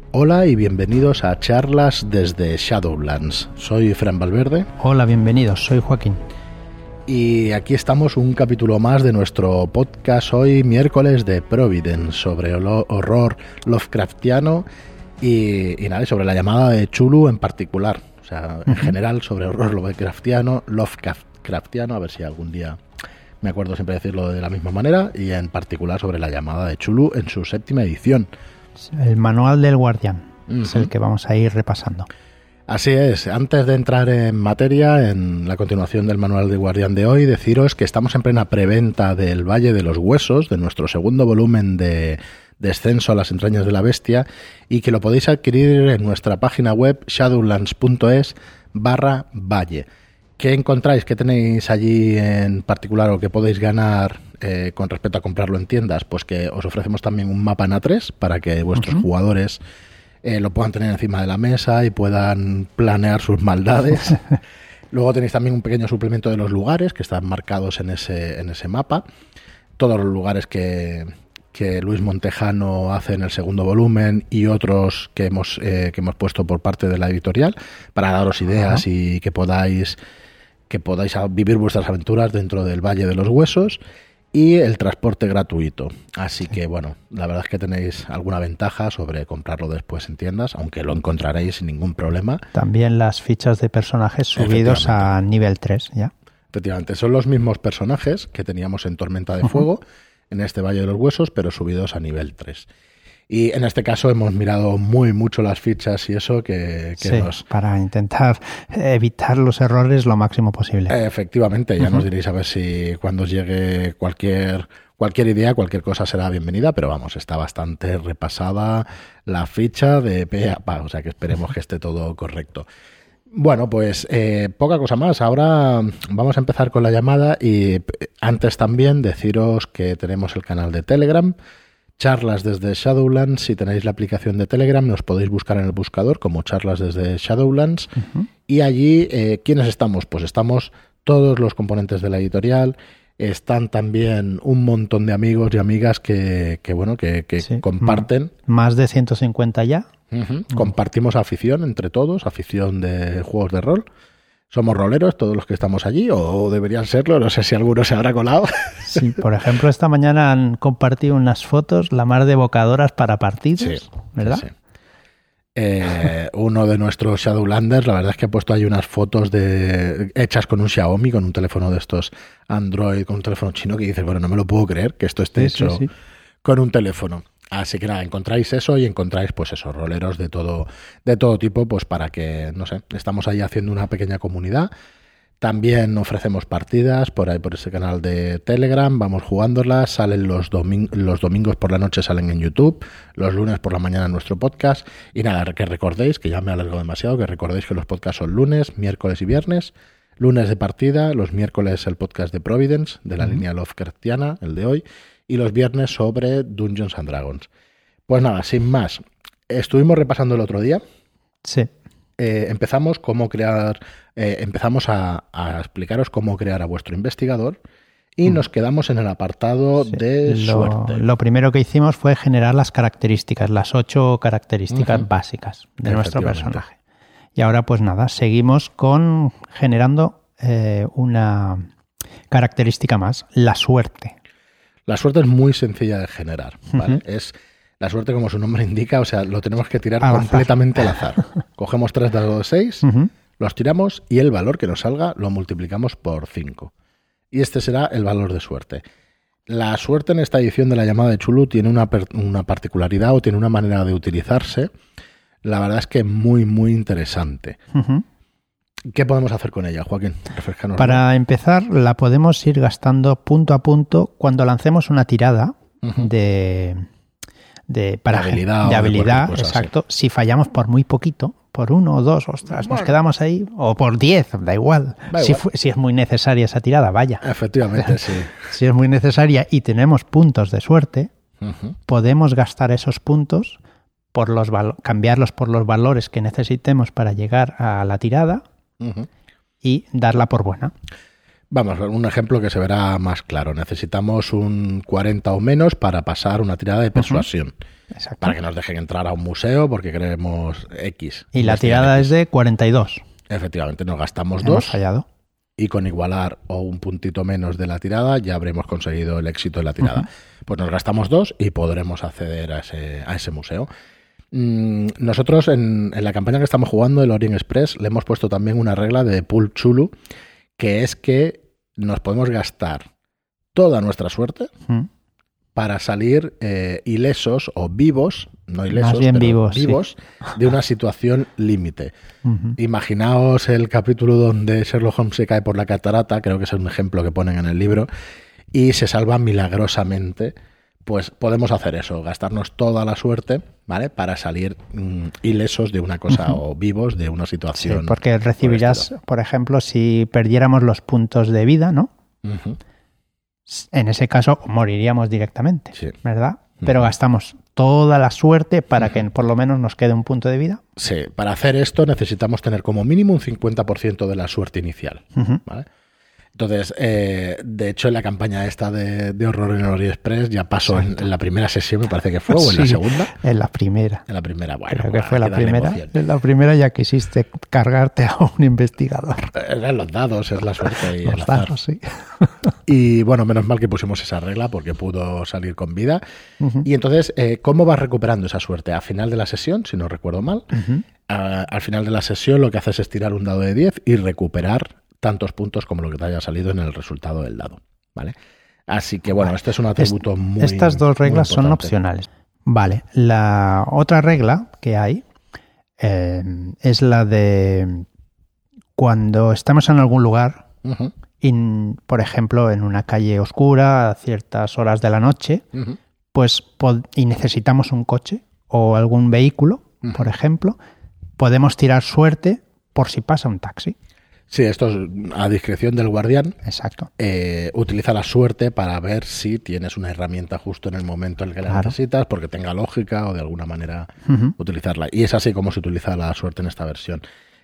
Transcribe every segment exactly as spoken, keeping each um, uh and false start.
Hola y bienvenidos a charlas desde Shadowlands. Soy Fran Valverde. Hola, bienvenidos. Soy Joaquín. Y aquí estamos un capítulo más de nuestro podcast hoy, miércoles de Providence, sobre horror Lovecraftiano y, y nada, sobre la llamada de Chulu en particular. O sea, en uh-huh. general sobre horror Lovecraftiano, Lovecraftiano, a ver si algún día me acuerdo siempre de decirlo de la misma manera, y en particular sobre la llamada de Chulu en su séptima edición. El manual del guardián uh-huh. es el que vamos a ir repasando. Así es. Antes de entrar en materia, en la continuación del manual del guardián de hoy, deciros que estamos en plena preventa del Valle de los Huesos, de nuestro segundo volumen de Descenso a las entrañas de la bestia, y que lo podéis adquirir en nuestra página web shadowlands.es barra valle. ¿Qué encontráis? ¿Qué tenéis allí en particular o que podéis ganar eh, con respecto a comprarlo en tiendas? Pues que os ofrecemos también un mapa en A tres para que vuestros uh-huh. jugadores eh, lo puedan tener encima de la mesa y puedan planear sus maldades. Luego tenéis también un pequeño suplemento de los lugares que están marcados en ese, en ese mapa. Todos los lugares que, que Luis Montejano hace en el segundo volumen y otros que hemos, eh, que hemos puesto por parte de la editorial para daros ideas uh-huh. y que podáis... que podáis vivir vuestras aventuras dentro del Valle de los Huesos, y el transporte gratuito. Así que, bueno, la verdad es que tenéis alguna ventaja sobre comprarlo después en tiendas, aunque lo encontraréis sin ningún problema. También las fichas de personajes subidos a nivel tres, ¿ya? Efectivamente, son los mismos personajes que teníamos en Tormenta de uh-huh. Fuego, en este Valle de los Huesos, pero subidos a nivel tres. Y en este caso hemos mirado muy mucho las fichas y eso que, que sí, nos... para intentar evitar los errores lo máximo posible. Eh, efectivamente, ya uh-huh. nos diréis a ver si cuando os llegue cualquier, cualquier idea, cualquier cosa será bienvenida, pero vamos, está bastante repasada la ficha de pe a pa, o sea que esperemos que esté todo correcto. Bueno, pues eh, poca cosa más. Ahora vamos a empezar con la llamada y antes también deciros que tenemos el canal de Telegram, Charlas desde Shadowlands. Si tenéis la aplicación de Telegram, nos podéis buscar en el buscador como Charlas desde Shadowlands. Uh-huh. Y allí, eh, ¿quiénes estamos? Pues estamos todos los componentes de la editorial. Están también un montón de amigos y amigas que, que bueno, que, que sí. comparten. Más de ciento cincuenta ya. Uh-huh. Uh-huh. Compartimos afición entre todos, afición de juegos de rol. Somos roleros todos los que estamos allí, o deberían serlo, no sé si alguno se habrá colado. Sí, por ejemplo, esta mañana han compartido unas fotos, la mar de evocadoras para partidos, sí, ¿verdad? Sí. Eh, uno de nuestros Shadowlanders, la verdad es que ha puesto ahí unas fotos de hechas con un Xiaomi, con un teléfono de estos Android, con un teléfono chino, que dices, bueno, no me lo puedo creer que esto esté sí, hecho sí, sí. con un teléfono. Así que nada, encontráis eso y encontráis pues esos roleros de todo, de todo tipo, pues para que, no sé, estamos ahí haciendo una pequeña comunidad. También ofrecemos partidas por ahí por ese canal de Telegram, vamos jugándolas, salen los, domin- los domingos por la noche, salen en YouTube, los lunes por la mañana en nuestro podcast. Y nada, que recordéis, que ya me he alargado demasiado, que recordéis que los podcasts son lunes, miércoles y viernes. Lunes de partida, los miércoles el podcast de Providence, de la uh-huh. línea Lovecraftiana, el de hoy, y los viernes sobre Dungeons and Dragons. Pues nada, sin más, estuvimos repasando el otro día. Sí. Eh, empezamos cómo crear, eh, empezamos a, a explicaros cómo crear a vuestro investigador y mm. nos quedamos en el apartado sí. de lo, suerte. Lo primero que hicimos fue generar las características, las ocho características uh-huh. básicas de nuestro personaje. Y ahora pues nada, seguimos con generando eh, una característica más, la suerte. La suerte es muy sencilla de generar, ¿vale? Uh-huh. Es la suerte, como su nombre indica, o sea, lo tenemos que tirar al completamente azar. al azar. Cogemos tres dados de seis, uh-huh. los tiramos y el valor que nos salga lo multiplicamos por cinco. Y este será el valor de suerte. La suerte en esta edición de la llamada de Chulu tiene una, per- una particularidad o tiene una manera de utilizarse, la verdad es que muy, muy interesante. Uh-huh. ¿Qué podemos hacer con ella, Joaquín? Refrescanos. Para empezar, la podemos ir gastando punto a punto cuando lancemos una tirada uh-huh. de, de, para, de habilidad. De habilidad, cosa, exacto. Sí. Si fallamos por muy poquito, por uno o dos, ostras, bueno. nos quedamos ahí, o por diez, da igual. Da si, igual. Fue, si es muy necesaria esa tirada, vaya. Efectivamente, sí. Si es muy necesaria y tenemos puntos de suerte, uh-huh. podemos gastar esos puntos, por los val- cambiarlos por los valores que necesitemos para llegar a la tirada. Uh-huh. Y darla por buena. Vamos, un ejemplo que se verá más claro. Necesitamos un cuarenta o menos para pasar una tirada de persuasión. Uh-huh. Exacto. Para que nos dejen entrar a un museo porque queremos X. Y la tirada X. Es de cuarenta y dos. Efectivamente, nos gastamos Hemos dos. fallado. Y con igualar o un puntito menos de la tirada ya habremos conseguido el éxito de la tirada. Uh-huh. Pues nos gastamos dos y podremos acceder a ese, a ese museo. Mm, nosotros en, en la campaña que estamos jugando, el Orient Express, le hemos puesto también una regla de Pulp Chulu, que es que nos podemos gastar toda nuestra suerte uh-huh. para salir eh, ilesos o vivos, no ilesos, Más bien pero vivos, vivos sí. de una situación límite. Uh-huh. Imaginaos el capítulo donde Sherlock Holmes se cae por la catarata, creo que es un ejemplo que ponen en el libro, y se salva milagrosamente. Pues podemos hacer eso, gastarnos toda la suerte, ¿vale? Para salir mmm, ilesos de una cosa uh-huh. o vivos de una situación. Sí, porque recibirás, por, por ejemplo, si perdiéramos los puntos de vida, ¿no? Uh-huh. En ese caso moriríamos directamente, sí. ¿verdad? Pero uh-huh. gastamos toda la suerte para uh-huh. que por lo menos nos quede un punto de vida. Sí, para hacer esto necesitamos tener como mínimo un cincuenta por ciento de la suerte inicial, uh-huh. ¿vale? Entonces, eh, de hecho, en la campaña esta de, de horror en el Orient Express ya pasó en, en la primera sesión, me parece que fue, o en sí, la segunda. En la primera. En la primera, bueno. Creo que fue la primera. En la primera ya quisiste cargarte a un investigador. Eran los dados, es la suerte y los el azar. Dados, sí. Y bueno, menos mal que pusimos esa regla porque pudo salir con vida. Uh-huh. Y entonces, eh, ¿cómo vas recuperando esa suerte? A final de la sesión, si no recuerdo mal, uh-huh. a, al final de la sesión lo que haces es tirar un dado de diez y recuperar tantos puntos como lo que te haya salido en el resultado del dado, ¿vale? Así que, bueno, vale. este es un atributo es, muy Estas dos reglas son opcionales. Vale, la otra regla que hay eh, es la de cuando estamos en algún lugar, uh-huh. y, por ejemplo, en una calle oscura a ciertas horas de la noche, uh-huh. pues y necesitamos un coche o algún vehículo, uh-huh. por ejemplo, podemos tirar suerte por si pasa un taxi. Sí, esto es a discreción del guardián. Exacto. Eh, utiliza la suerte para ver si tienes una herramienta justo en el momento en el que la claro. necesitas, porque tenga lógica o de alguna manera uh-huh. utilizarla. Y es así como se utiliza la suerte en esta versión.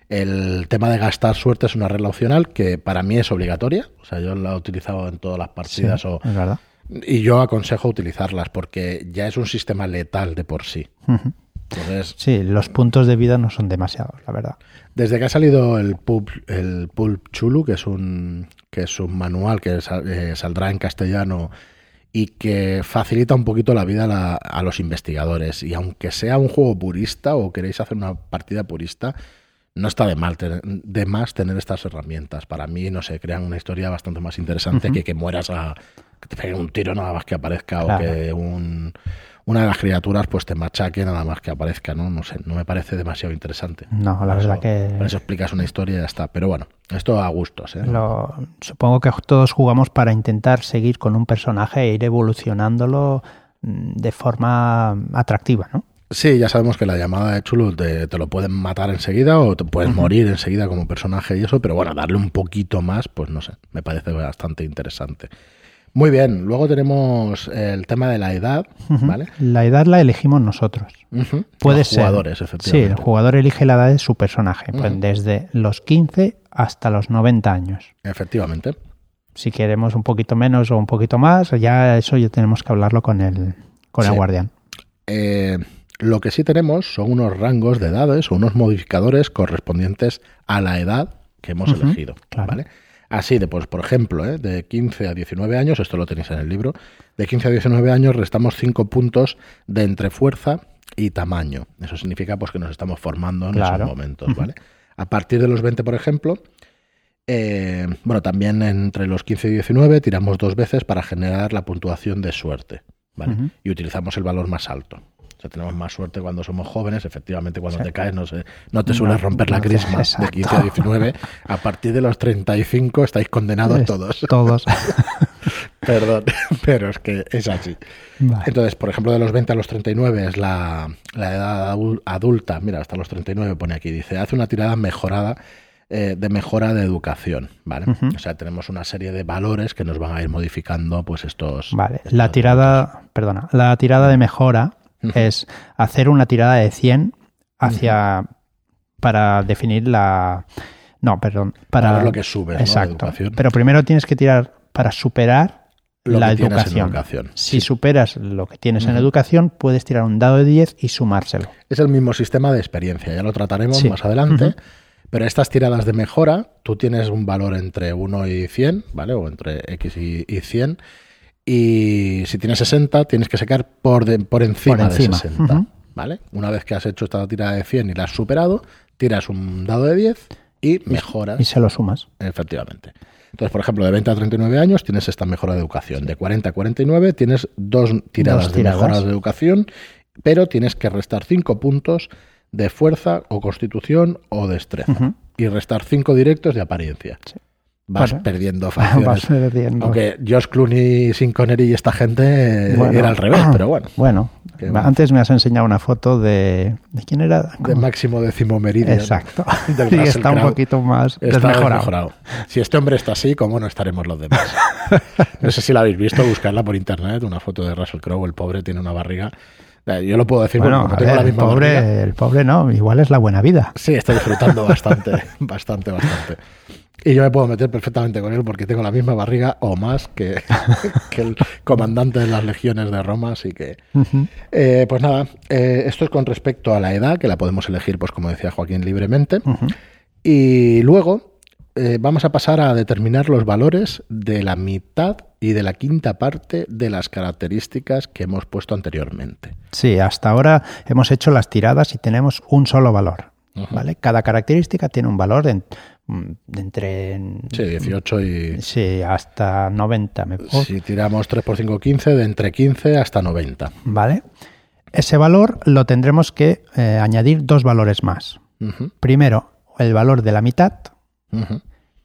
El tema de gastar suerte es una regla opcional que para mí es obligatoria. O sea, yo la he utilizado en todas las partidas. Sí, o, es verdad. Y yo aconsejo utilizarlas porque ya es un sistema letal de por sí. Uh-huh. Entonces, sí, los puntos de vida no son demasiados, la verdad. Desde que ha salido el Pulp, el Pulp Chulu, que es un que es un manual que sal, eh, saldrá en castellano y que facilita un poquito la vida a, la, a los investigadores. Y aunque sea un juego purista o queréis hacer una partida purista, no está de, mal tener, de más tener estas herramientas. Para mí, no sé, crean una historia bastante más interesante uh-huh. que que mueras a... que te peguen un tiro nada más que aparezca claro. o que un... una de las criaturas pues te machaque nada más que aparezca, ¿no? No sé, no me parece demasiado interesante. No, la verdad eso, que... Por eso explicas una historia y ya está. Pero bueno, esto a gustos, ¿eh? Lo, supongo que todos jugamos para intentar seguir con un personaje e ir evolucionándolo de forma atractiva, ¿no? Sí, ya sabemos que la llamada de Chulu te, te lo pueden matar enseguida o te puedes uh-huh. morir enseguida como personaje y eso, pero bueno, darle un poquito más, pues no sé, me parece bastante interesante. Muy bien, luego tenemos el tema de la edad, uh-huh. ¿vale? La edad la elegimos nosotros. Uh-huh. Puede los ser. jugadores, efectivamente. Sí, el jugador elige la edad de su personaje, uh-huh. pues desde los quince hasta los noventa años. Efectivamente. Si queremos un poquito menos o un poquito más, ya eso ya tenemos que hablarlo con el, con sí. el guardián. Eh, lo que sí tenemos son unos rangos de edades o unos modificadores correspondientes a la edad que hemos uh-huh. elegido, claro. ¿vale? Así de, pues, por ejemplo, ¿eh? de quince a diecinueve años, esto lo tenéis en el libro, de quince a diecinueve años restamos cinco puntos de entre fuerza y tamaño. Eso significa pues que nos estamos formando en claro. esos momentos, ¿vale? A partir de los veinte, por ejemplo, eh, bueno, también entre los quince y diecinueve tiramos dos veces para generar la puntuación de suerte, ¿vale? Uh-huh. Y utilizamos el valor más alto. O sea, tenemos más suerte cuando somos jóvenes, efectivamente cuando sí. te caes no, sé, no te sueles romper no, la crisma exacto. de quince a diecinueve. A partir de los treinta y cinco estáis condenados es, todos. Todos. Perdón, pero es que es así. Vale. Entonces, por ejemplo, de los veinte a los treinta y nueve es la, la edad adulta. Mira, hasta los treinta y nueve pone aquí, dice, hace una tirada mejorada eh, de mejora de educación, ¿vale? Uh-huh. O sea, tenemos una serie de valores que nos van a ir modificando pues estos... Vale, estos la tirada, puntos. perdona, la tirada de mejora uh-huh. es hacer una tirada de cien hacia... Uh-huh. para definir la... No, perdón. Para, para ver lo que subes, exacto. ¿no? De educación. Pero primero tienes que tirar para superar lo la que educación. En educación. Si Sí. superas lo que tienes uh-huh. en educación, puedes tirar un dado de diez y sumárselo. Es el mismo sistema de experiencia, ya lo trataremos sí. más adelante. Uh-huh. Pero estas tiradas de mejora, tú tienes un valor entre uno y cien, ¿vale? O entre X y, y cien. Y si tienes sesenta, tienes que sacar por, de, por encima, por encima de sesenta, uh-huh. ¿vale? Una vez que has hecho esta tirada de cien y la has superado, tiras un dado de diez y mejoras. Y se lo sumas. Efectivamente. Entonces, por ejemplo, de veinte a treinta y nueve años tienes esta mejora de educación. De cuarenta a cuarenta y nueve tienes dos tiradas, dos tiradas. de mejoras de educación, pero tienes que restar cinco puntos de fuerza o constitución o destreza. Uh-huh. Y restar cinco directos de apariencia. Sí. Vas vale. perdiendo facciones. Vas perdiendo. Aunque George Clooney, Sean Connery y esta gente bueno, era al revés, pero bueno. Bueno, antes me has enseñado una foto de... ¿De quién era? De Máximo Décimo Meridian. Exacto. Del sí, está un poquito más está desmejorado. desmejorado. Si este hombre está así, ¿cómo no estaremos los demás? No sé si la habéis visto, buscarla por internet, una foto de Russell Crowe, el pobre tiene una barriga... Yo lo puedo decir bueno, porque tengo ver, la misma el pobre, barriga. El pobre no, igual es la buena vida. Sí, está disfrutando bastante, bastante, bastante. Y yo me puedo meter perfectamente con él porque tengo la misma barriga o más que, que el comandante de las legiones de Roma, así que... Uh-huh. Eh, pues nada, eh, esto es con respecto a la edad, que la podemos elegir, pues como decía Joaquín, libremente. Uh-huh. Y luego eh, vamos a pasar a determinar los valores de la mitad y de la quinta parte de las características que hemos puesto anteriormente. Sí, hasta ahora hemos hecho las tiradas y tenemos un solo valor. Uh-huh. ¿Vale? Cada característica tiene un valor de, de entre... Sí, dieciocho y... Sí, hasta noventa. Me puedo... Si tiramos tres por cinco, quince, de entre quince hasta noventa. Vale. Ese valor lo tendremos que eh, añadir dos valores más. Uh-huh. Primero, el valor de la mitad uh-huh.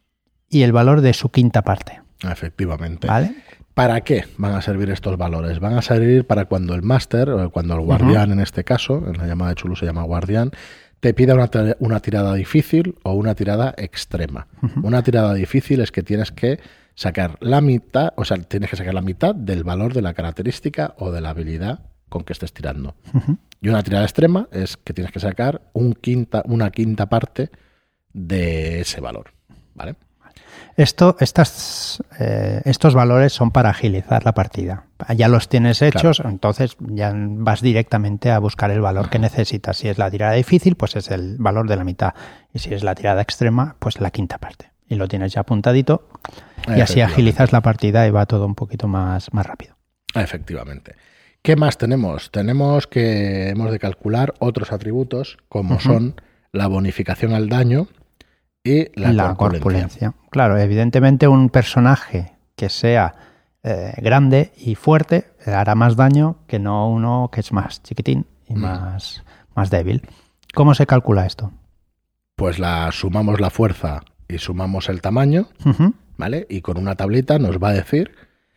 y el valor de su quinta parte. Efectivamente. ¿Vale? ¿Para qué van a servir estos valores? Van a servir para cuando el máster, o cuando el guardián uh-huh. en este caso, en la llamada de Chulu se llama guardián, te pida una, una tirada difícil o una tirada extrema. Uh-huh. Una tirada difícil es que tienes que sacar la mitad, o sea, tienes que sacar la mitad del valor de la característica o de la habilidad con que estés tirando. Uh-huh. Y una tirada extrema es que tienes que sacar un quinta, una quinta parte de ese valor, ¿vale? Esto, estas, eh, estos valores son para agilizar la partida. Ya los tienes hechos, claro. Entonces ya vas directamente a buscar el valor que necesitas. Si es la tirada difícil, pues es el valor de la mitad. Y si es la tirada extrema, pues la quinta parte. Y lo tienes ya apuntadito y así agilizas la partida y va todo un poquito más, más rápido. Efectivamente. ¿Qué más tenemos? Tenemos que hemos de calcular otros atributos como uh-huh. son la bonificación al daño y la, la corpulencia. corpulencia. Claro, evidentemente un personaje que sea eh, grande y fuerte hará más daño que no uno que es más chiquitín y mm. más, más débil. ¿Cómo se calcula esto? Pues la sumamos la fuerza y sumamos el tamaño, uh-huh. ¿vale? Y con una tablita nos va a decir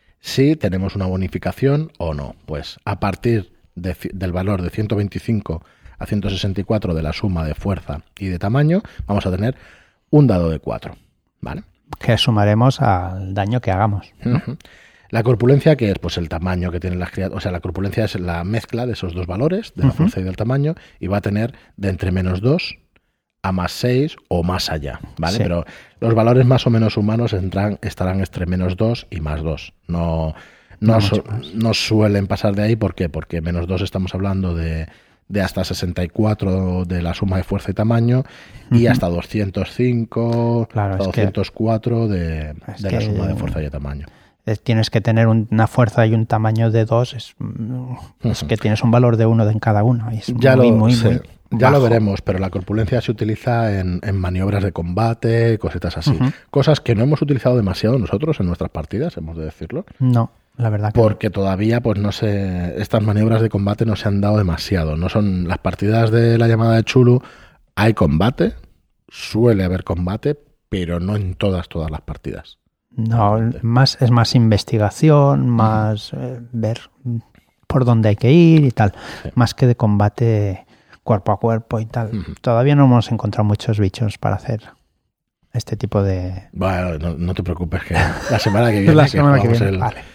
si tenemos una bonificación o no. Pues a partir de, del valor de ciento veinticinco a ciento sesenta y cuatro de la suma de fuerza y de tamaño, vamos a tener un dado de cuatro, ¿vale? Que sumaremos al daño que hagamos, ¿no? Uh-huh. La corpulencia, que es pues el tamaño que tienen las criaturas, o sea, la corpulencia es la mezcla de esos dos valores, de la uh-huh. fuerza y del tamaño, y va a tener de entre menos dos a más seis o más allá, ¿vale? Sí. Pero los valores más o menos humanos entran, estarán entre menos dos y más dos. No, no, no, su, no suelen pasar de ahí, ¿por qué? Porque menos dos estamos hablando de... de hasta sesenta y cuatro de la suma de fuerza y tamaño y uh-huh. hasta doscientos cinco, claro, hasta doscientos cuatro que, de, de que, la suma de fuerza y de tamaño. Es, tienes que tener un, una fuerza y un tamaño de dos, es, uh-huh. es que tienes un valor de uno en cada uno. Y es ya muy, lo, muy, sí, muy ya bajo. lo veremos, pero la corpulencia se utiliza en, en maniobras de combate, cositas así. Uh-huh. Cosas que no hemos utilizado demasiado nosotros en nuestras partidas, hemos de decirlo. No. La verdad que porque no. todavía pues no sé, estas maniobras de combate no se han dado demasiado. No son las partidas de la llamada de Chulu, hay combate, suele haber combate, pero no en todas todas las partidas. No, más es más investigación, más eh, ver por dónde hay que ir y tal, sí. Más que de combate cuerpo a cuerpo y tal. Uh-huh. Todavía no hemos encontrado muchos bichos para hacer este tipo de... Bueno, no, no te preocupes, que la semana que viene, la semana que, que viene el, vale.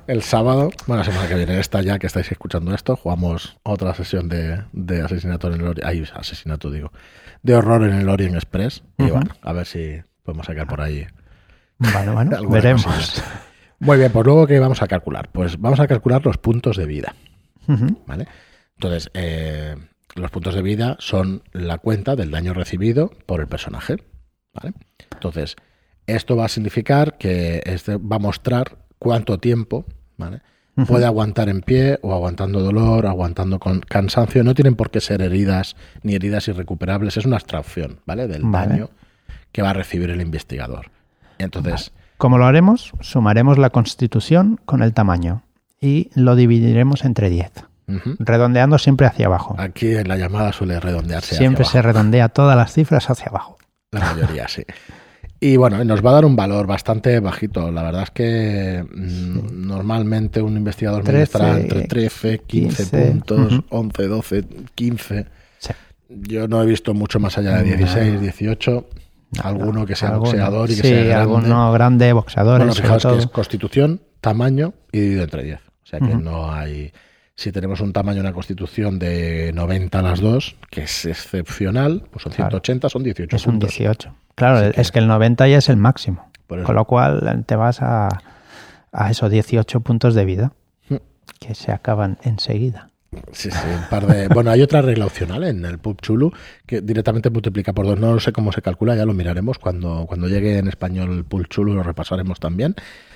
El sábado, bueno, la semana que viene, esta ya que estáis escuchando esto, jugamos otra sesión de, de asesinato en el Orient, ay, asesinato digo, de horror en el Orient Express. Uh-huh. Y bueno, a ver si podemos sacar por ahí. Bueno, bueno, veremos. Cosilla. Muy bien, pues luego, ¿qué vamos a calcular? Pues vamos a calcular los puntos de vida. Uh-huh. ¿Vale? Entonces, eh, los puntos de vida son la cuenta del daño recibido por el personaje. ¿Vale? Entonces, esto va a significar que este va a mostrar cuánto tiempo, ¿vale?, uh-huh, puede aguantar en pie o aguantando dolor, aguantando con cansancio. No tienen por qué ser heridas ni heridas irrecuperables. Es una abstracción, ¿vale?, del vale. daño que va a recibir el investigador. Entonces, vale. ¿Cómo lo haremos? Sumaremos la constitución con el tamaño y lo dividiremos entre diez. Uh-huh. Redondeando siempre hacia abajo. Aquí en la llamada suele redondearse siempre hacia abajo. Se redondea todas las cifras hacia abajo. La mayoría, sí. Y bueno, nos va a dar un valor bastante bajito. La verdad es que sí. normalmente un investigador trece, estará entre trece, quince, quince puntos, uh-huh. once, doce, quince. Sí. Yo no he visto mucho más allá de dieciséis, dieciocho. No, alguno que sea alguno, boxeador y que sí, sea grande. alguno grande, boxeadores. Bueno, fijaos que es constitución, tamaño y dividido entre diez. O sea que uh-huh. no hay... Si tenemos un tamaño, una constitución de noventa a las dos, que es excepcional, pues son ciento ochenta, claro. Son dieciocho es puntos. Un dieciocho. Claro, que, es que el noventa ya es el máximo. Con lo cual te vas a, a esos dieciocho puntos de vida, mm. que se acaban enseguida. Sí, sí, un par de... Bueno, hay otra regla opcional en el Pub Chulu que directamente multiplica por dos. No sé cómo se calcula, ya lo miraremos. Cuando, cuando llegue en español el Pub Chulu lo repasaremos también.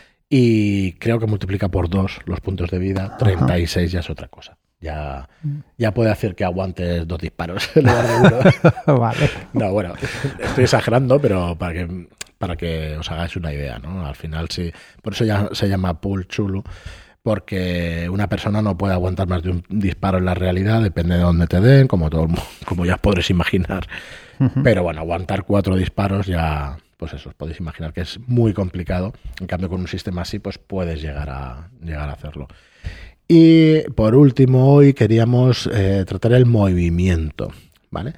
Y creo que multiplica por dos los puntos de vida. treinta y seis Ajá. ya es otra cosa. Ya, ya puede hacer que aguantes dos disparos en lugar de uno. Vale. No, bueno, estoy exagerando, pero para que, para que os hagáis una idea, ¿no? Al final sí. Por eso ya se llama Pool Chulu, porque una persona no puede aguantar más de un disparo en la realidad, depende de dónde te den, como, todo, como ya podréis imaginar. Uh-huh. Pero bueno, aguantar cuatro disparos ya... Pues eso, os podéis imaginar que es muy complicado. En cambio, con un sistema así, pues puedes llegar a, llegar a hacerlo. Y por último, hoy queríamos eh, tratar el movimiento, ¿vale?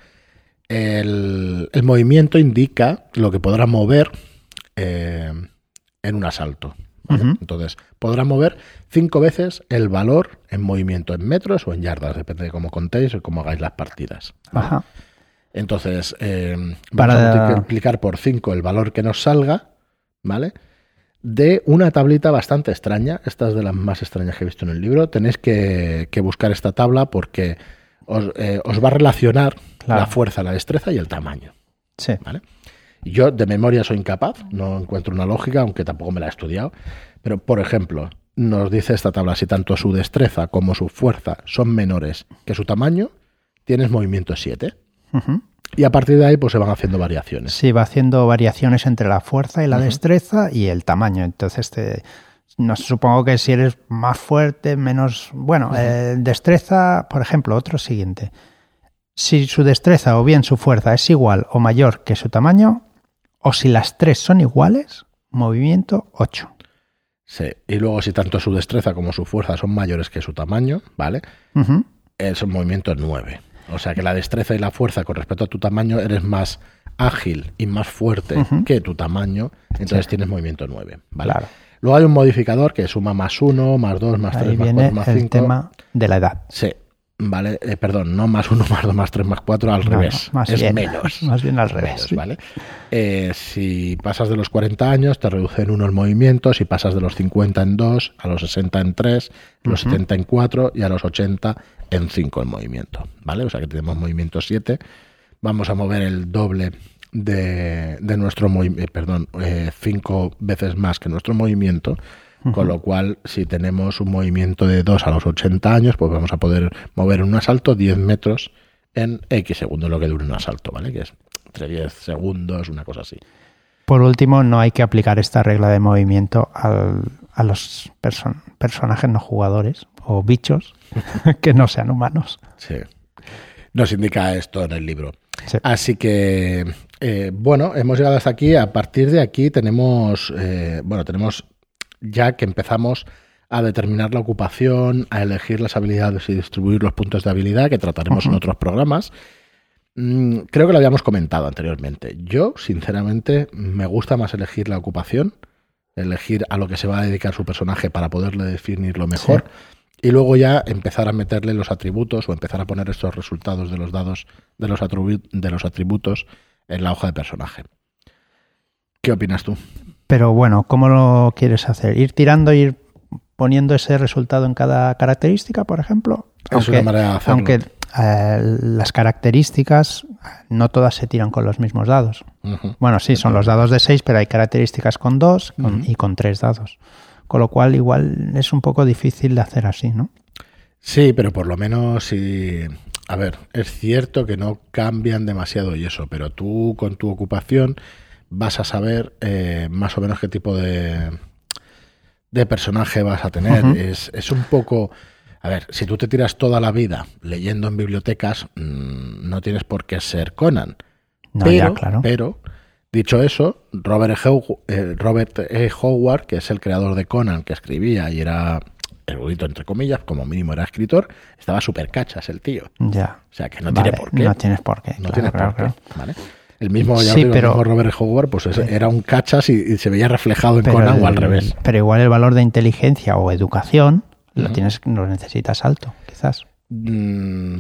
El, el movimiento indica lo que podrá mover eh, en un asalto, ¿vale? Uh-huh. Entonces, podrá mover cinco veces el valor en movimiento en metros o en yardas, depende de cómo contéis o cómo hagáis las partidas, ¿vale? Ajá. Entonces, eh, vamos Para... a multiplicar por cinco el valor que nos salga, ¿vale? De una tablita bastante extraña. Esta es de las más extrañas que he visto en el libro. Tenéis que, que buscar esta tabla porque os, eh, os va a relacionar claro. la fuerza, la destreza y el tamaño. Sí. ¿Vale? Yo de memoria soy incapaz, no encuentro una lógica, aunque tampoco me la he estudiado. Pero, por ejemplo, nos dice esta tabla, si tanto su destreza como su fuerza son menores que su tamaño, tienes movimiento siete. Uh-huh. Y a partir de ahí pues se van haciendo variaciones. Sí, va haciendo variaciones entre la fuerza y la uh-huh. destreza y el tamaño. Entonces, te, no, supongo que si eres más fuerte, menos... Bueno, uh-huh. eh, destreza, por ejemplo, otro siguiente. Si su destreza o bien su fuerza es igual o mayor que su tamaño, o si las tres son iguales, movimiento ocho. Sí, y luego si tanto su destreza como su fuerza son mayores que su tamaño, ¿vale? Uh-huh. Es un movimiento nueve. O sea que la destreza y la fuerza con respecto a tu tamaño eres más ágil y más fuerte uh-huh. que tu tamaño, entonces sí. tienes movimiento nueve, ¿vale? Claro. Luego hay un modificador que suma más uno, más dos, más tres, más cuatro, más cinco. Ahí viene el tema de la edad. Sí, vale, eh, perdón, no más uno, más dos, más tres, más cuatro, al no, revés. No, más es bien, menos. Más bien al revés. Menos, sí. ¿Vale? Eh, si pasas de los cuarenta años, te reduce en uno el movimiento. Si pasas de los cincuenta en dos, a los sesenta en tres, a los uh-huh. setenta en cuatro y a los ochenta en cinco el movimiento, ¿vale? O sea que tenemos movimiento siete. Vamos a mover el doble de, de nuestro movimiento, eh, perdón, eh, cinco veces más que nuestro movimiento. Uh-huh. Con lo cual, si tenemos un movimiento de dos a los ochenta años, pues vamos a poder mover en un asalto diez metros en X segundos, lo que dure un asalto, ¿vale? Que es entre diez segundos, una cosa así. Por último, no hay que aplicar esta regla de movimiento al, a los person- personajes no jugadores o bichos que no sean humanos. Sí. Nos indica esto en el libro. Sí. Así que, eh, bueno, hemos llegado hasta aquí. A partir de aquí tenemos, eh, bueno, tenemos... ya que empezamos a determinar la ocupación, a elegir las habilidades y distribuir los puntos de habilidad, que trataremos uh-huh. en otros programas. Mm, creo que lo habíamos comentado anteriormente. Yo, sinceramente, me gusta más elegir la ocupación elegir a lo que se va a dedicar su personaje para poderle definirlo mejor, sí. Y luego ya empezar a meterle los atributos o empezar a poner estos resultados de los dados de los, atribu- de los atributos en la hoja de personaje. ¿Qué opinas tú? Pero bueno, ¿cómo lo quieres hacer? ¿Ir tirando, ir poniendo ese resultado en cada característica, por ejemplo? Es aunque, una manera de hacerlo. Aunque eh, las características no todas se tiran con los mismos dados. Uh-huh. Bueno, sí, son los dados de seis, pero hay características con dos con, uh-huh. y con tres dados. Con lo cual igual es un poco difícil de hacer así, ¿no? Sí, pero por lo menos si... A ver, es cierto que no cambian demasiado y eso, pero tú con tu ocupación vas a saber eh, más o menos qué tipo de, de personaje vas a tener. Uh-huh. Es, es un poco... A ver, si tú te tiras toda la vida leyendo en bibliotecas, mmm, no tienes por qué ser Conan. No, pero, ya, claro. Pero, dicho eso, Robert, Heu- eh, Robert E. Howard, que es el creador de Conan, que escribía y era erudito, entre comillas, como mínimo era escritor, estaba súper cachas el tío. Ya. O sea, que no vale, tiene por qué. No tienes por qué. No claro, tienes claro, por qué, claro. ¿vale? El mismo, ya sí, digo, pero, el mismo Robert Howard, pues es, era un cachas y, y se veía reflejado en pero Conan el, o al revés. Pero igual el valor de inteligencia o educación lo Uh-huh. tienes, lo necesitas alto, quizás. Mm,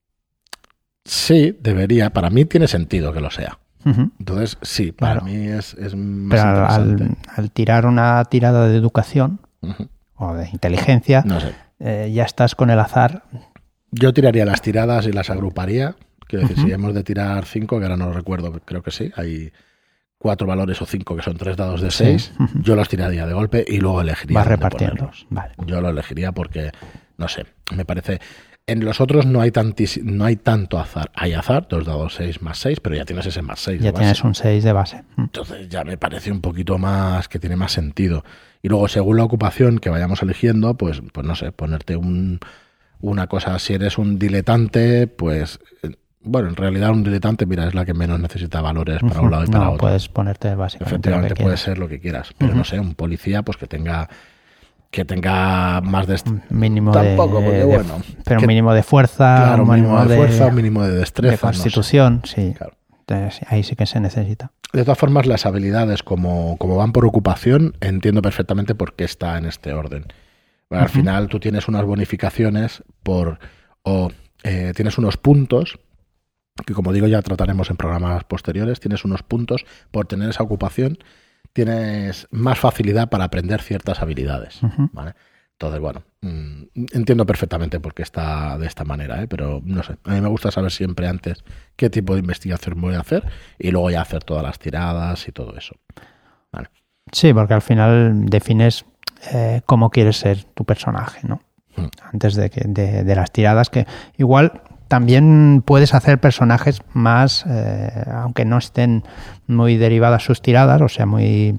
sí, debería. Para mí tiene sentido que lo sea. Uh-huh. Entonces, sí, para claro. mí es, es más pero interesante. Al, al tirar una tirada de educación uh-huh. o de inteligencia, no sé. eh, ya estás con el azar. Yo tiraría las tiradas y las agruparía. Quiero decir, uh-huh. si hemos de tirar cinco, que ahora no lo recuerdo, creo que sí, hay cuatro valores o cinco que son tres dados de seis, sí. uh-huh. yo los tiraría de golpe y luego elegiría. Vas repartiendo. Vale. Yo lo elegiría porque, no sé, me parece... En los otros no hay tantis, no hay tanto azar. Hay azar, dos dados seis más seis, pero ya tienes ese más seis. Ya tienes un seis de base. Entonces ya me parece un poquito más, que tiene más sentido. Y luego, según la ocupación que vayamos eligiendo, pues, pues no sé, ponerte un, una cosa, si eres un diletante, pues... Bueno, en realidad un diletante, mira, es la que menos necesita valores para un lado y para no, otro. puedes ponerte básicamente Efectivamente, lo que puede quieras. ser lo que quieras. Pero uh-huh. no sé, un policía, pues que tenga que tenga más de... Un mínimo Tampoco, de, porque de, bueno... Pero que, un mínimo de fuerza, claro, un mínimo, mínimo de, de fuerza, un mínimo de destreza. De constitución, no sé. sí. Claro. Entonces, ahí sí que se necesita. De todas formas, las habilidades, como, como van por ocupación, entiendo perfectamente por qué está en este orden. Bueno, uh-huh. Al final tú tienes unas bonificaciones por... o eh, tienes unos puntos... que como digo ya trataremos en programas posteriores, tienes unos puntos por tener esa ocupación, tienes más facilidad para aprender ciertas habilidades, uh-huh. ¿vale? Entonces, bueno, mmm, entiendo perfectamente por qué está de esta manera, ¿eh? Pero no sé, a mí me gusta saber siempre antes qué tipo de investigación voy a hacer y luego ya hacer todas las tiradas y todo eso. Vale. Sí, porque al final defines eh, cómo quieres ser tu personaje, ¿no? Uh-huh. Antes de, que, de, de las tiradas, que igual... También puedes hacer personajes más, eh, aunque no estén muy derivadas sus tiradas, o sea, muy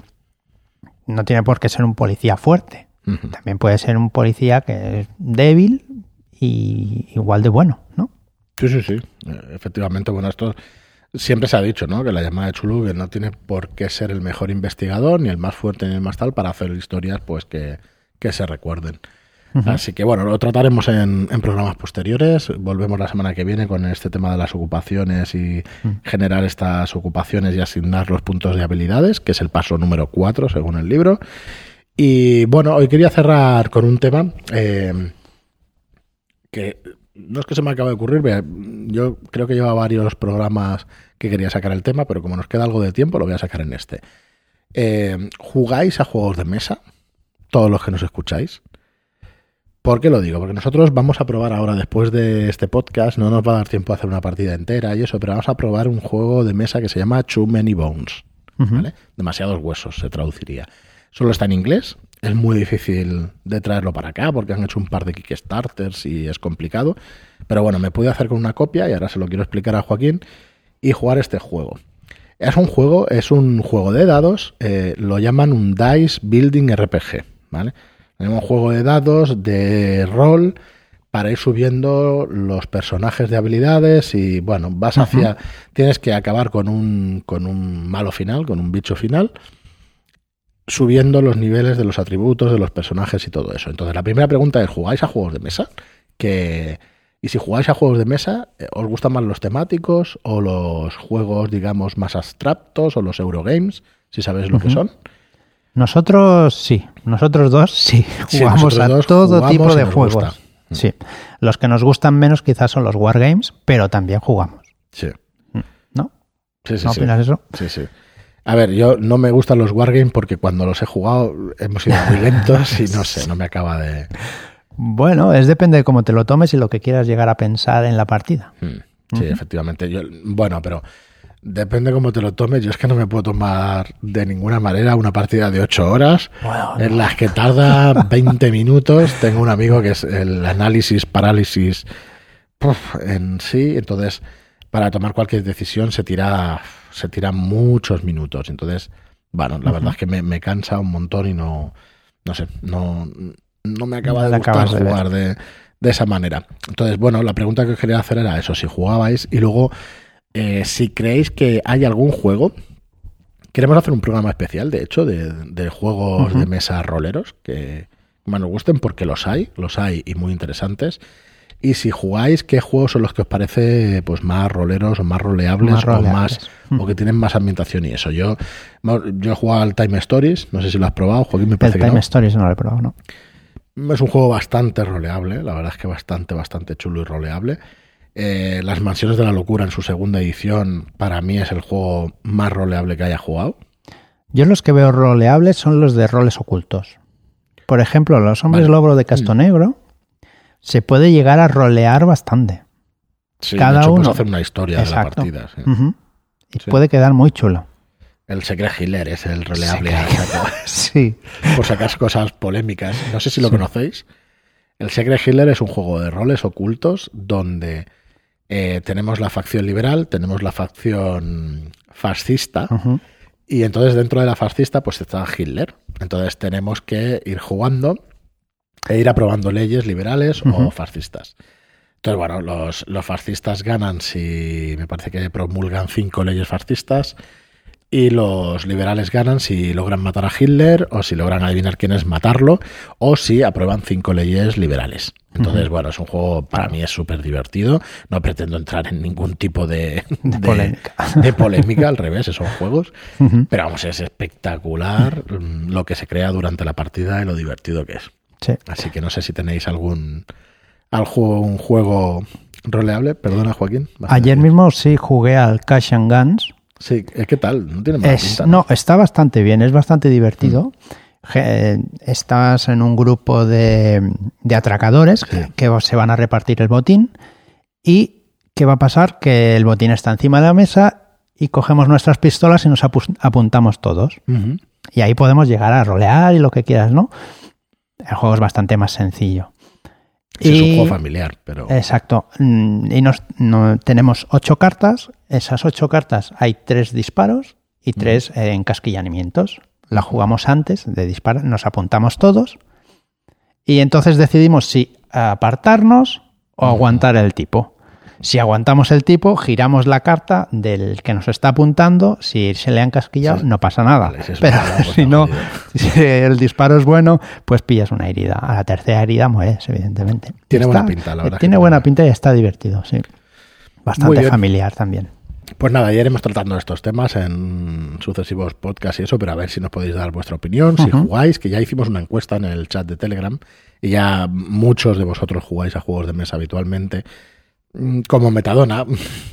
no tiene por qué ser un policía fuerte. Uh-huh. También puede ser un policía que es débil y igual de bueno, ¿no? Sí, sí, sí. Efectivamente, bueno, esto siempre se ha dicho, ¿no? Que la llamada de Chulu, que no tiene por qué ser el mejor investigador, ni el más fuerte, ni el más tal, para hacer historias pues que, que se recuerden. Uh-huh. Así que bueno, lo trataremos en, en programas posteriores. Volvemos la semana que viene con este tema de las ocupaciones y uh-huh. generar estas ocupaciones y asignar los puntos de habilidades, que es el paso número cuatro según el libro. Y bueno, hoy quería cerrar con un tema eh, que no es que se me acabe de ocurrir. Yo creo que lleva varios programas que quería sacar el tema, pero como nos queda algo de tiempo, lo voy a sacar en este. Eh, ¿Jugáis a juegos de mesa? Todos los que nos escucháis. ¿Por qué lo digo? Porque nosotros vamos a probar ahora, después de este podcast, no nos va a dar tiempo a hacer una partida entera y eso, pero vamos a probar un juego de mesa que se llama Too Many Bones, uh-huh. ¿vale? Demasiados huesos se traduciría. Solo está en inglés, es muy difícil de traerlo para acá porque han hecho un par de Kickstarters y es complicado, pero bueno, me pude hacer con una copia y ahora se lo quiero explicar a Joaquín y jugar este juego. Es un juego, es un juego de dados, eh, lo llaman un Dice Building R P G, ¿vale? Tenemos un juego de dados, de rol, para ir subiendo los personajes de habilidades y, bueno, vas hacia... Uh-huh. Tienes que acabar con un, con un malo final, con un bicho final, subiendo los niveles de los atributos de los personajes y todo eso. Entonces, la primera pregunta es, ¿jugáis a juegos de mesa? Que, y si jugáis a juegos de mesa, ¿os gustan más los temáticos o los juegos, digamos, más abstractos o los Eurogames, si sabéis lo uh-huh. que son? Nosotros sí, nosotros dos sí, jugamos sí, a dos todo jugamos tipo de y nos juegos. gusta. Sí, los que nos gustan menos quizás son los wargames, pero también jugamos. Sí. ¿No? Sí, sí, ¿No sí. opinas eso? Sí, sí. A ver, yo no me gustan los wargames porque cuando los he jugado hemos sido muy lentos y no sé, no me acaba de... Bueno, es depende de cómo te lo tomes y lo que quieras llegar a pensar en la partida. Hmm. Sí, Uh-huh. efectivamente. Yo, bueno, pero depende cómo te lo tomes. Yo es que no me puedo tomar de ninguna manera una partida de ocho horas Bueno, en no. las que tarda veinte minutos. Tengo un amigo que es el análisis parálisis puf, en sí. Entonces, para tomar cualquier decisión se tira, se tiran muchos minutos. Entonces, bueno, la uh-huh. verdad es que me, me cansa un montón y no, no sé, no, no me acaba No de gustar de jugar de... de esa manera. Entonces, bueno, la pregunta que os quería hacer era eso, si jugabais y luego eh, si creéis que hay algún juego. Queremos hacer un programa especial, de hecho, de, de juegos uh-huh. de mesa roleros que más nos gusten, porque los hay, los hay y muy interesantes. Y si jugáis, ¿qué juegos son los que os parece pues más roleros o más roleables, más roleables. o más uh-huh. o que tienen más ambientación y eso? Yo, yo he jugado al Time Stories, no sé si lo has probado, Joaquín, me parece El Time que no. Stories no lo he probado, ¿no? Es un juego bastante roleable, la verdad es que bastante, bastante chulo y roleable. Eh, Las Mansiones de la Locura en su segunda edición, para mí es el juego más roleable que haya jugado. Yo los que veo roleables son los de roles ocultos. Por ejemplo, los Hombres vale. Lobo de Castonegro mm. se puede llegar a rolear bastante. Sí, Cada de hecho, uno puedes hacer una historia Exacto. de la partida. Sí. Uh-huh. Y sí. puede quedar muy chulo. El Secret Hitler es el roleable. Sí. Por sacar cosas polémicas. No sé si lo sí. conocéis. El Secret Hitler es un juego de roles ocultos donde eh, tenemos la facción liberal, tenemos la facción fascista uh-huh. y entonces dentro de la fascista pues está Hitler. Entonces tenemos que ir jugando e ir aprobando leyes liberales uh-huh. o fascistas. Entonces, bueno, los, los fascistas ganan si me parece que promulgan cinco leyes fascistas. Y los liberales ganan si logran matar a Hitler o si logran adivinar quién es matarlo o si aprueban cinco leyes liberales. Entonces, uh-huh. bueno, es un juego, para mí es súper divertido. No pretendo entrar en ningún tipo de, de, de polémica. De polémica, al revés, son juegos. Uh-huh. Pero vamos, es espectacular lo que se crea durante la partida y lo divertido que es. Sí. Así que no sé si tenéis algún, algún juego roleable. Perdona, Joaquín. Ayer mismo sí jugué al Cash and Guns. Sí, ¿qué tal? No tiene mala es, pinta, ¿no? no, está bastante bien, es bastante divertido. Mm. Estás en un grupo de, de atracadores sí. que, que se van a repartir el botín. ¿Y qué va a pasar? Que el botín está encima de la mesa y cogemos nuestras pistolas y nos apu- apuntamos todos. Uh-huh. Y ahí podemos llegar a rolear y lo que quieras, ¿no? El juego es bastante más sencillo. Sí, y, es un juego familiar, pero... Exacto. Y nos, no, tenemos ocho cartas. Esas ocho cartas hay tres disparos y tres eh, encasquillamientos. La jugamos antes de disparar, nos apuntamos todos y entonces decidimos si apartarnos o aguantar el tipo. Si aguantamos el tipo, giramos la carta del que nos está apuntando. Si se le han casquillado, sí. no pasa nada. Vale, si Pero mala, pues si no, si el disparo es bueno, pues pillas una herida. A la tercera herida mueres, evidentemente. Tiene está, buena pinta, la verdad. Tiene buena pinta y está divertido, sí. Bastante familiar también. Pues nada, ya iremos tratando estos temas en sucesivos podcasts y eso, pero a ver si nos podéis dar vuestra opinión, si uh-huh. jugáis, que ya hicimos una encuesta en el chat de Telegram y ya muchos de vosotros jugáis a juegos de mesa habitualmente. Como Metadona,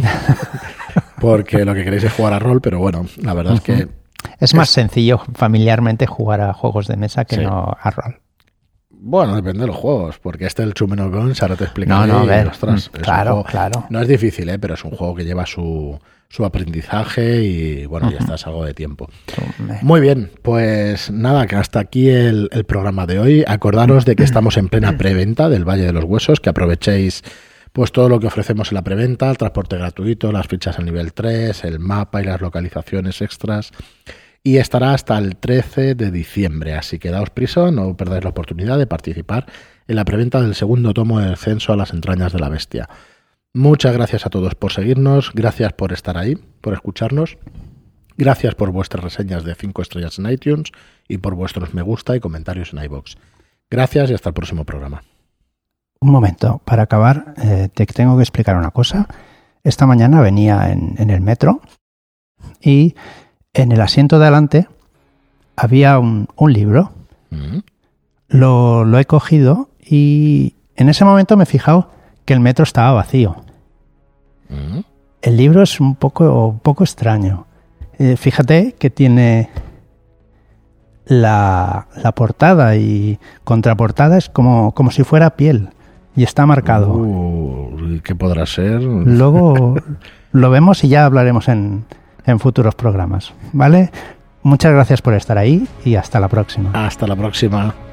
porque lo que queréis es jugar a rol, pero bueno, la verdad uh-huh. es que... Es más es... sencillo familiarmente jugar a juegos de mesa que sí. no a rol. Bueno, depende de los juegos, porque este el Chumeno Guns, ahora te explico. No, no, a ver, ostras, claro, juego, claro. No es difícil, ¿eh? Pero es un juego que lleva su, su aprendizaje y bueno, uh-huh. ya estás algo de tiempo. Uh-huh. Muy bien, pues nada, que hasta aquí el, el programa de hoy. Acordaros de que estamos en plena preventa del Valle de los Huesos, que aprovechéis pues todo lo que ofrecemos en la preventa, el transporte gratuito, las fichas al nivel tres, el mapa y las localizaciones extras. Y estará hasta el trece de diciembre, así que daos prisa, no perdáis la oportunidad de participar en la preventa del segundo tomo del Censo a las entrañas de la bestia. Muchas gracias a todos por seguirnos, gracias por estar ahí, por escucharnos, gracias por vuestras reseñas de cinco estrellas en iTunes y por vuestros me gusta y comentarios en iVoox. Gracias y hasta el próximo programa. Un momento, para acabar, eh, te tengo que explicar una cosa. Esta mañana venía en, en el metro y en el asiento de adelante había un, un libro. Mm. Lo, lo he cogido y en ese momento me he fijado que el metro estaba vacío. Mm. El libro es un poco, un poco extraño. Eh, fíjate que tiene la, la portada y contraportada es como, como si fuera piel y está marcado. Uh, ¿Qué podrá ser? Luego lo vemos y ya hablaremos en, en futuros programas, ¿vale? Muchas gracias por estar ahí y hasta la próxima. Hasta la próxima.